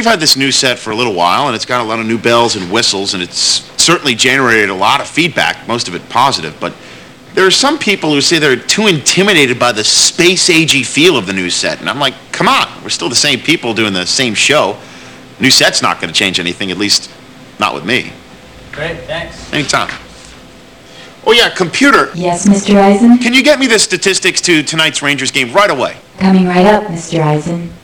we've had this new set for a little while, and it's got a lot of new bells and whistles, and it's certainly generated a lot of feedback, most of it positive, but there are some people who say they're too intimidated by the space-agey feel of the new set, and I'm like, come on, we're still the same people doing the same show. New set's not going to change anything, at least not with me. Great, thanks. Anytime. Oh yeah, computer. Yes, Mr. Eisen? Can you get me the statistics to tonight's Rangers game right away? Coming right up, Mr. Eisen.